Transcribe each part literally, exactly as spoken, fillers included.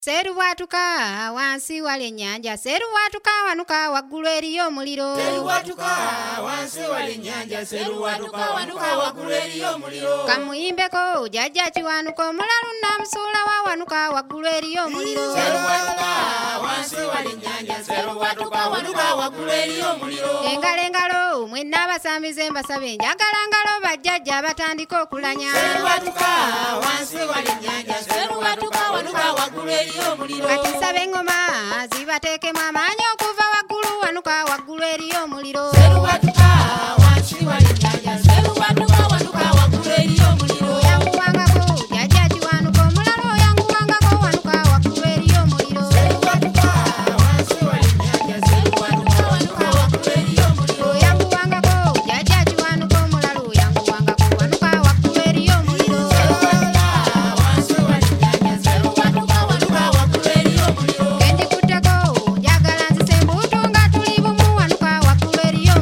Seruwatuka wansi wali ennyanja seruwatuka wanuka waggulu eriyo omuliro Seruwatuka wansi wali ennyanja seruwatuka wanuka waggulu eriyo omuliro Kamuyimbeko jajja kiwanuka omulalu namusuula wa wanuka waggulu eriyo omuliro Seruwatuka wansi wali ennyanja seruwatuka wanuka waggulu eriyo omuliro Engalo engalo mwenna abasambize mbasabe njagala ngalo bajjajja batandika okulanya Seruwatuka wansi wali ennyanja seruwatuka wanuka waggulu eriyo omuliro Kati nsabe engoma zibateekemu amaanyi okuva waggulu wanuka waggulu eriyo omuliro Seruwatuka wansi wali ennyanja seruwatuka wanuka waggulu eriyo omuliro Oyanguwangako jajja kiwanuka omulalo oyanguwangako wanuka waggulu eriyo omuliro Seruwatuka wansi wali ennyanja seruwatuka wanuka waggulu eriyo omuliro Oyanguwangako jajja kiwanuka omulalo oyanguwangako wanuka waggulu eriyo omuliro Seruwatuka wansi wali ennyanja seruwatuka wanuka waggulu eriyo omuliro Kendikutteko njagala nzise embuutu nga tuli bumu wanuka waggulu eriyo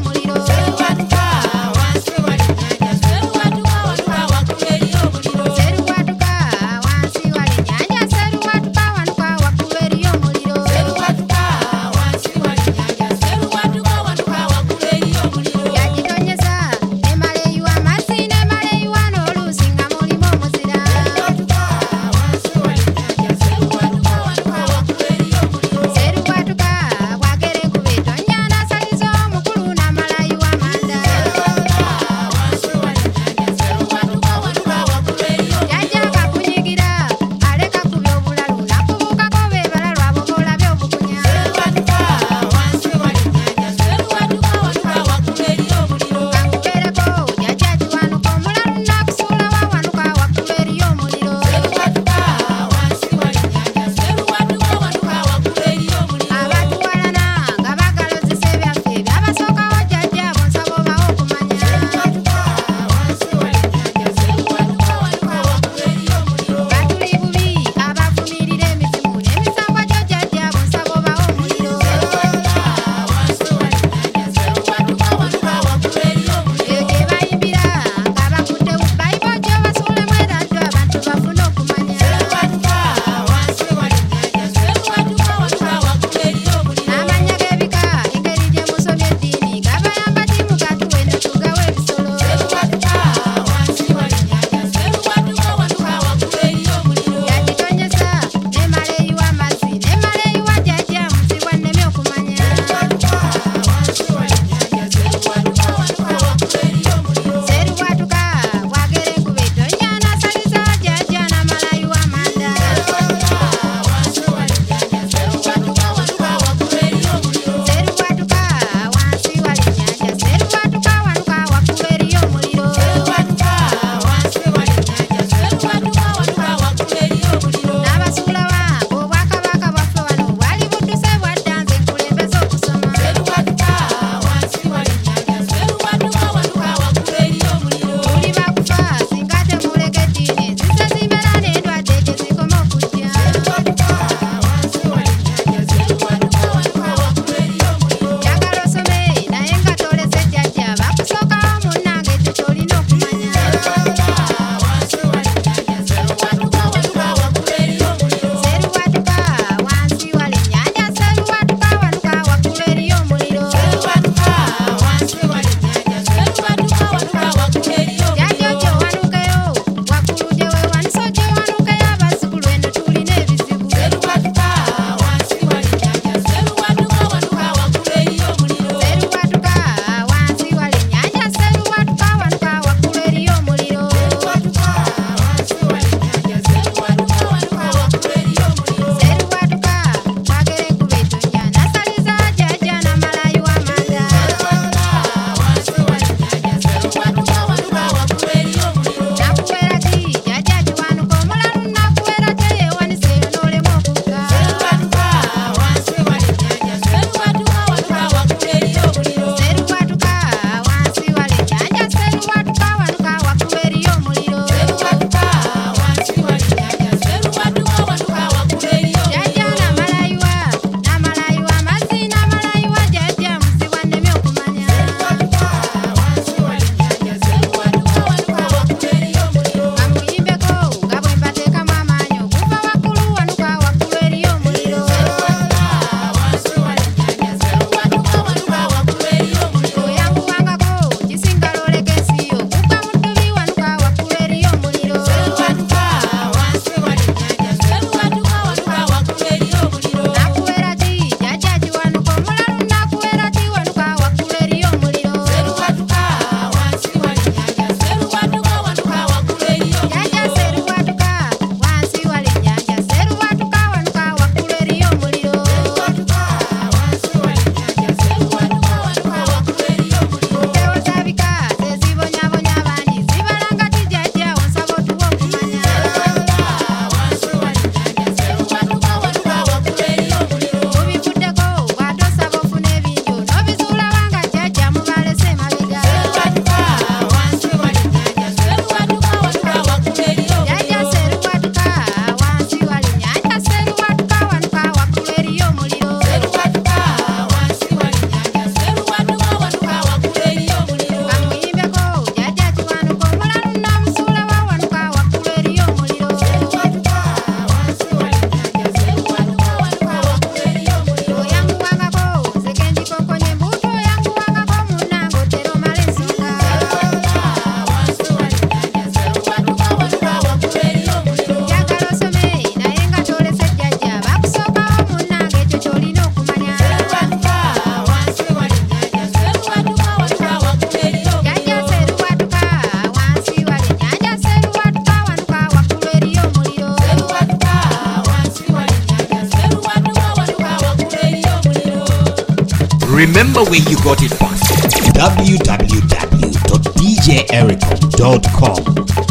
Remember where you got it from. w w w dot d j eric dot com